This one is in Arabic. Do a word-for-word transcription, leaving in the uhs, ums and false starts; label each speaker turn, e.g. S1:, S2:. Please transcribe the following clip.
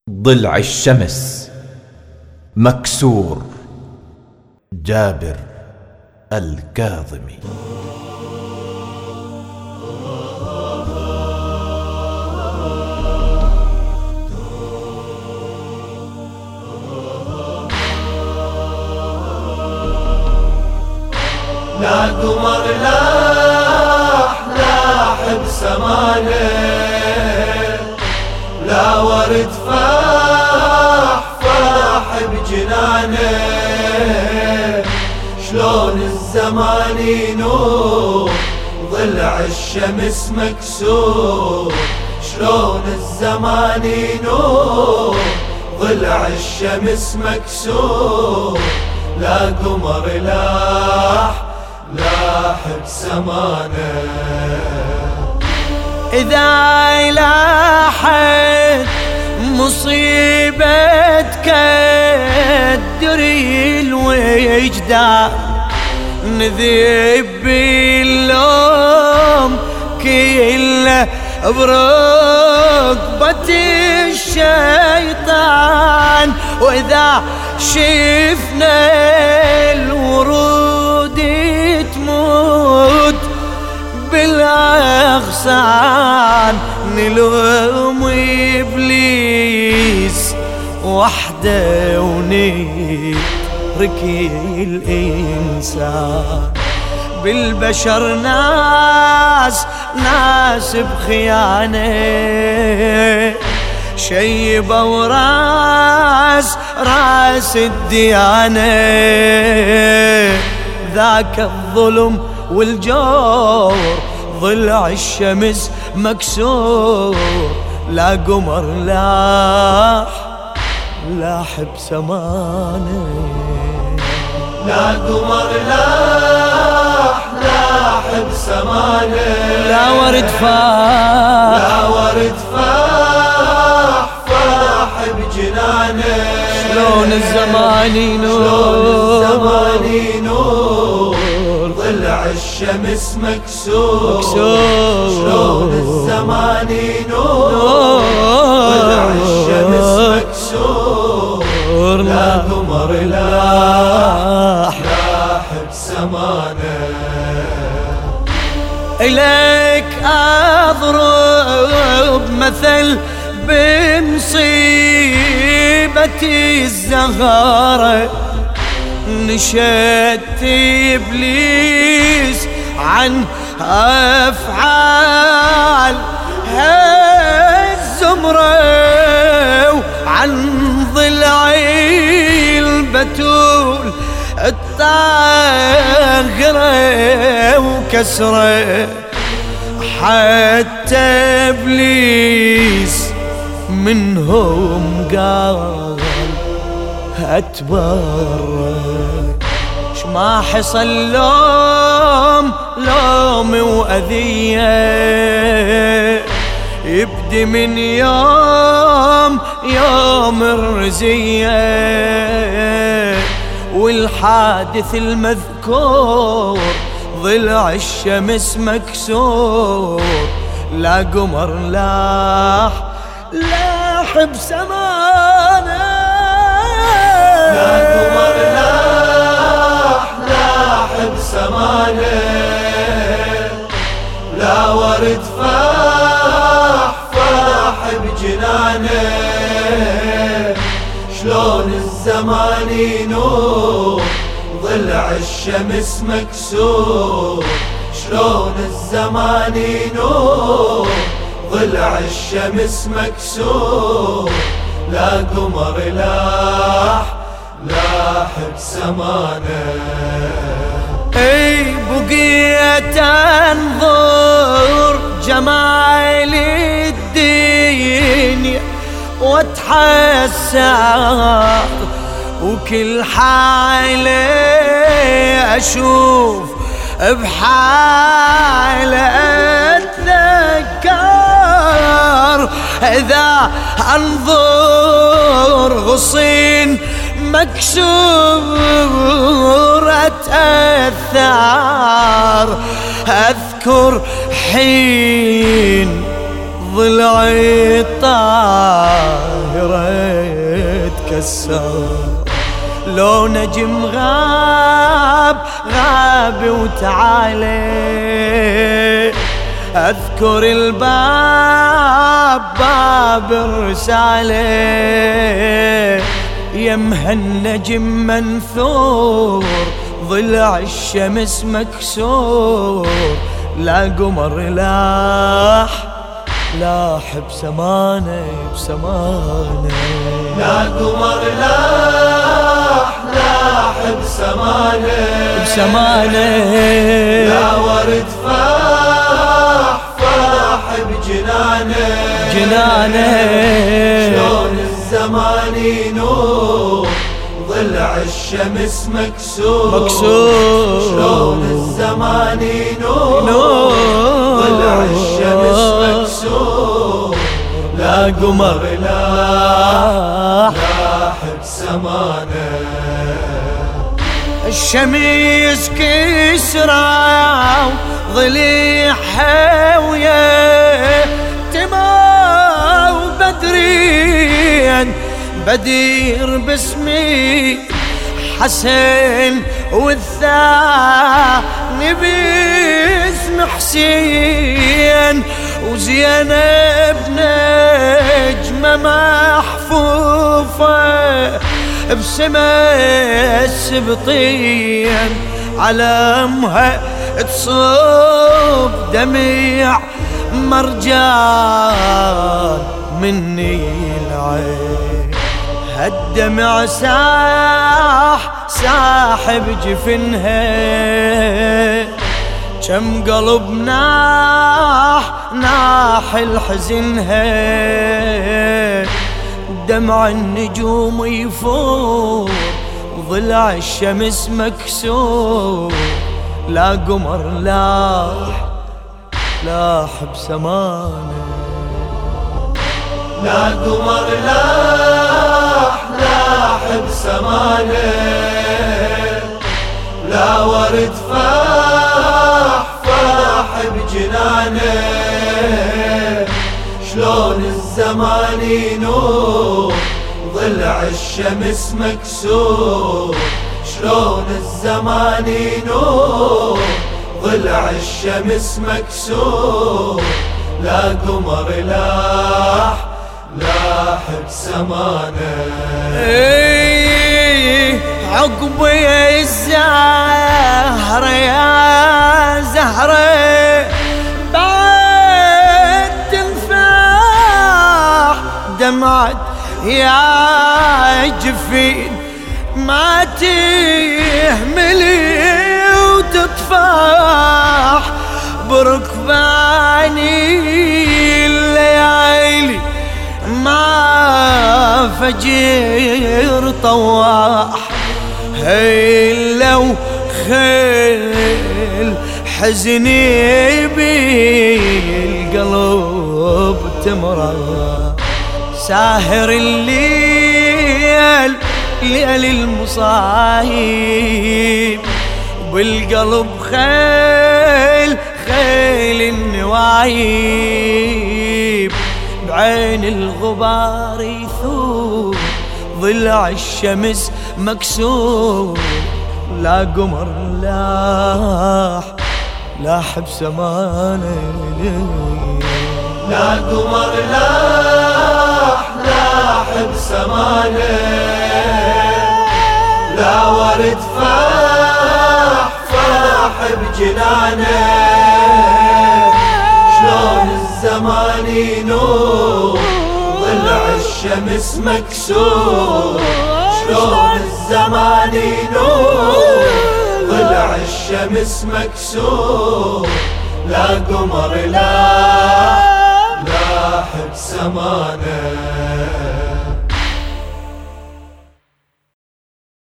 S1: ضلع الشمس مكسور. جابر الكاظمي.
S2: لا قمر لاح لاح بسمانه، لا ورد فاح فاح بجنانه، شلون الزمان ينور ضلع الشمس مكسور، شلون الزمان ينور ضلع الشمس مكسور. لا قمر لاح لاح بسمانه،
S3: إذا لاحت مصيبة كدري الوجدان، نذيب باللوم كله برقبة الشيطان. وإذا شفنا الورود تموت بالأغصان، نلوم إبليس وحده ونترك الإنسان. بالبشر ناس ناس بخيانة، شيبوا راس راس الديانة، ذاك الظلم والجور ضلع الشمس مكسور. لا قمر لاح لاح بسمانه،
S2: لا قمر لاح لاح بسمانه،
S3: لا ورد فاح
S2: لا ورد فاح فاح بجنانه،
S3: شلون الزمان ينور
S2: الزمان ينور ضلع الشمس مكسور،
S3: مكسور.
S2: شلون الزمان ينور ضلع الشمس مكسور. لا قمر لاح لاح بسمانه،
S3: إليك أضرب مثل بمصيبتي الزهارة، نشدت إبليس عن أفعال هالزمرة، وعن ضلعي البتول الطاهرة وكسره، حتى إبليس منهم قال أتبرر. شما حصل لوم لوم وأذية، يبدي من يوم يوم الرزية، والحادث المذكور ضلع الشمس مكسور. لا قمر لاح لاح بسمانه،
S2: لا قمر لاح لاح بسمانه، لا ورد فاح فاح بجنانه، شلون الزمان ينور ضلع الشمس مكسور، شلون الزمان ينور ضلع الشمس مكسور. لا قمر لاح لاح بسمانه،
S3: اي بقيت انظر جمال الدنيا واتحسر، وكل حالة اشوف بحالة اتذكر، اذا انظر غصين مكسور اتأثر، اذكر حين ضلع الطاهرة تكسر، لو نجم غاب غاب وتعالي، أذكر الباب باب الرسالة، يمها النجم منثور ضلع الشمس مكسور، لا قمر لاح لاح بسمانه بسمانه،
S2: لا قمر لاح لاح بسمانه
S3: بسمانه،
S2: لا ورد فاح فاح بجنانه
S3: جنانه،
S2: شلون الزمان ينور ضلع الشمس مكسور
S3: مكسور،
S2: شلون الزمان ينور
S3: نور
S2: ضلع الشمس مكسور، لا قمر لاح لاح بسمانه،
S3: الشمس كسرى ضليع حاوية، تما وبدرين بدير باسمي حسن، والثاني باسم حسين، وزينب نجمة محفوفة بسما السبطين، علامها تصب دمع مرجان مني العين، هالدمع ساح ساح بجفنها، كم قلب ناح ناح الحزنها، دمع النجوم يفور وضلع الشمس مكسور، لا قمر لاح لاح بسمانه،
S2: لا قمر لاح لاح بسمانه، لا ورد فاح فاح بجنانه، شلون الزمان ينور ضلع الشمس مكسور، شلون الزمان ينور ضلع الشمس مكسور، لا قمر لاح لاح بسمانه،
S3: ايه عقبي الزهرة يا زهرة بعد تنفاح دمعت يا جفين، ما تهملي وتطفح بركباني الليالي، ما فجر طواح، هي لو خيل حزني بالقلب تمرح، ساهر الليل ليل المصايب، بالقلب خيل خيل النوايب، بعين الغبار يثور ضلع الشمس مكسور، لا قمر لاح لاح بسمانه،
S2: لا قمر لاح لاح بسمانه، لا ورد فاح فاح بجنانه، شلون الزمان ينور ضلع الشمس مكسور، شلون الزمان ينور ضلع الشمس مكسور، لا قمر لاح لاح بسمانه.